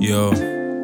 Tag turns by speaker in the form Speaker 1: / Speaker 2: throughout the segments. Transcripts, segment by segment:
Speaker 1: یا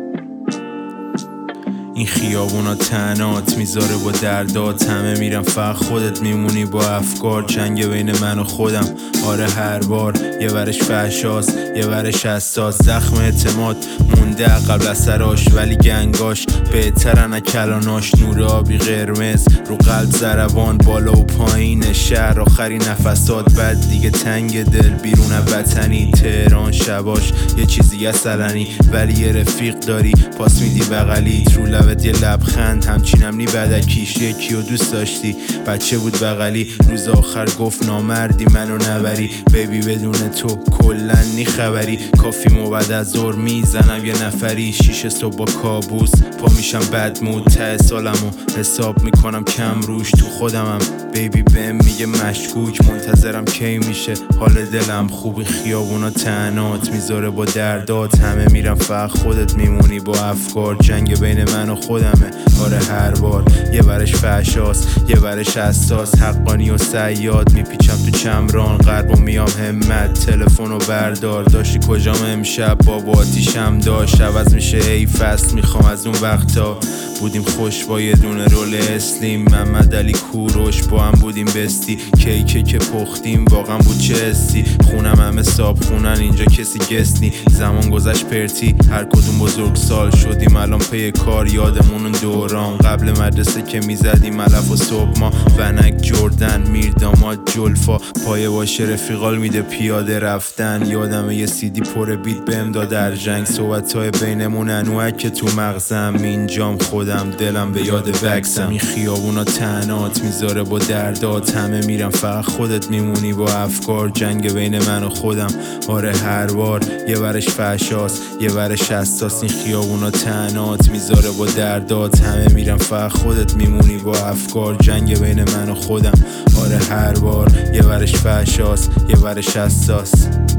Speaker 1: این خیابونا تنات میذاره با دردات، همه میرن فقط خودت میمونی با افکار. جنگ بین من و خودم، آره هر بار یه ورش فحشاست یه ورش حساس. زخم اعتماد مونده قبل از سراش، ولی گنگاش بهترن از کلاناش. نور آبی قرمز رو قلب ضربان، بالا و پایین شهر آخری نفسات. بعد دیگه تنگ دل بیرون وطنی، تهران شباش یه چیزی اصلنی. ولی یه رفیق داری پاس میدی بغلیت، رو لبت یه لبخند همچینم نی بدکیش. یکی رو دوست داشتی بچه بود بغلی، روز آخر گفت نامردی منو نبری. بیبی بدون تو کلن نی خبری، کافیمو بعد از ظهر میزنم یه نفری. 6 صبح با کابوس پا میشم بد مود، ته سالمو حساب میکنم کم روش. تو خودمم بیبی بهم میگه مشکوک، منتظرم کی میشه حال دلم خوبی. خیابونا تنات میذاره با دردات، همه میرن فقط خودت میمونی با افکار. جنگ بین من و خودمه، آره هر بار یه ورش فحشاست یه ورش حساس. حقانی و صیاد میپیچم تو چمران، غرب و میام همت تلفنو بردار. داشتی کجام امشب؟ بابا آتیشم داشت. عوض میشه ای فصل، میخوام از اون وقتا بودیم خوش با یه دونه رول اسلیم. محمد علی کوروش با هم بودیم بستی، کیکه که پختیم واقعا بود چه حسی. خونم همه صاب خونن اینجا کسی گست نی. زمان گذشت پرتی هر کدوم بزرگ سال شدیم الان پی کار. یادمون اون دوران قبل مدرسه که میزدیم علف و صبح ما. ونک جردن میرداماد جلفا، پایه باشه رفیقال میده پیاده رفتن. یادمه یه سیدی پر بیت بهم داد در جنگ، صحبتای بینمون انوک که تو مغزم. اینجام خودم دلم به یاد وکسم. این خیابونا تنات میذاره با دردات، همه میرن فقط خودت میمونی با افکار. جنگ بین من و خودم، آره هر بار یه ورش فحشاست یه ورش حساس. این خیابونا تنات میذاره با دردات، همه میرن فقط خودت میمونی با افکار. جنگ بین من و خودم، آره هر بار یه ورش فحشاست یه ورش حساس.